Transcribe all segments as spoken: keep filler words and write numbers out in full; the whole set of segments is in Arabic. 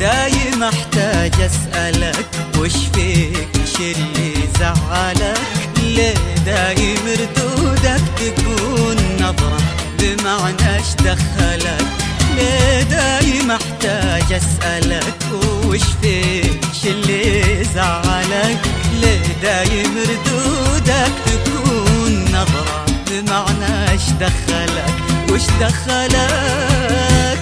دايم احتاج اسألك وش فيك شي اللي زعلك؟ ليه دايم ردودك تكون نظرة بمعنى اش دخلك؟ ليه دايم احتاج اسألك وش فيك شي اللي زعلك؟ ليه دايم ردودك تكون نظرة بمعنى اش دخلك؟ وش دخلك؟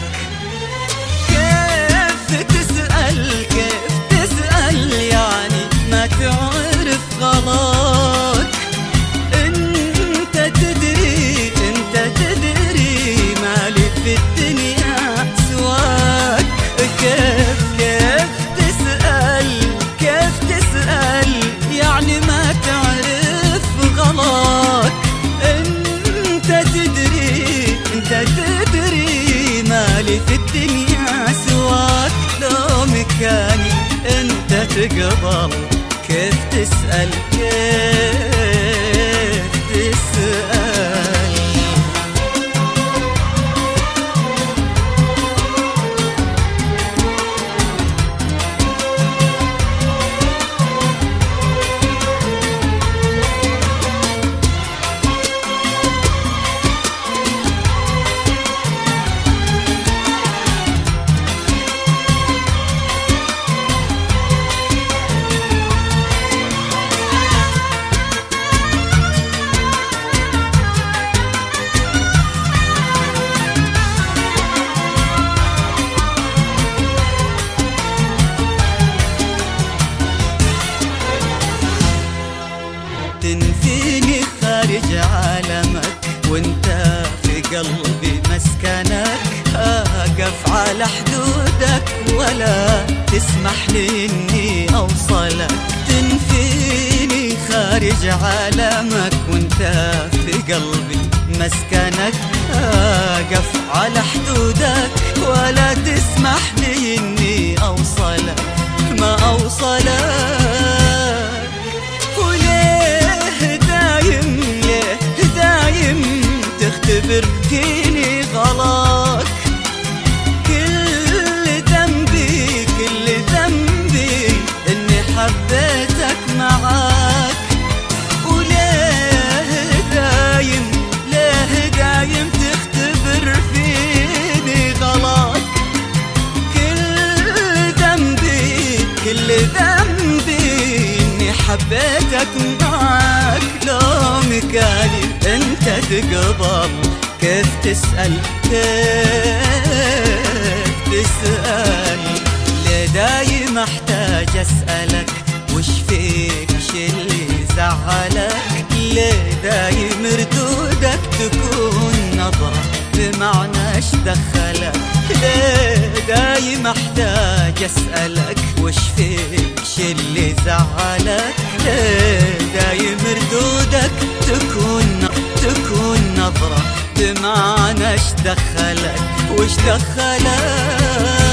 كيف تسأل كيف تسأل يعني ما تعرف غلط؟ انت تدري انت تدري مالي في الدنيا سواك. كيف كيف تسأل كيف تسأل يعني ما تعرف غلط؟ انت تدري انت تدري مالي في الدنيا سواك. لو مكاني انت تقبل كيف تسأل كيف تسأل؟ تنفيني خارج عالمك وانت في قلبي مسكنك. اقف على حدودك ولا تسمح لي اني اوصلك. تنفيني خارج عالمك وانت في قلبي مسكنك. اقف على حدودك ولا تسمح لي اني اوصلك ما اوصلك. تختبر فيني غلط؟ كل ذنبي كل ذنبي اني حبيتك معاك. وليه دايم ليه دايم تختبر فيني غلط؟ كل ذنبي كل ذنبي اني حبيتك معاك. لو مكاني انت تقبل كيف تسأل كيف تسأل؟ ليه دايم احتاج اسألك وش فيك شي اللي زعلك؟ ليه دايم ردودك تكون نظرة بمعنى اش دخلك؟ ليه دايم احتاج اسألك وش فيك شي اللي زعلك؟ ليه دايم ردودك تكون تكون نظرة بمعنى اش دخلك؟ وش دخلك؟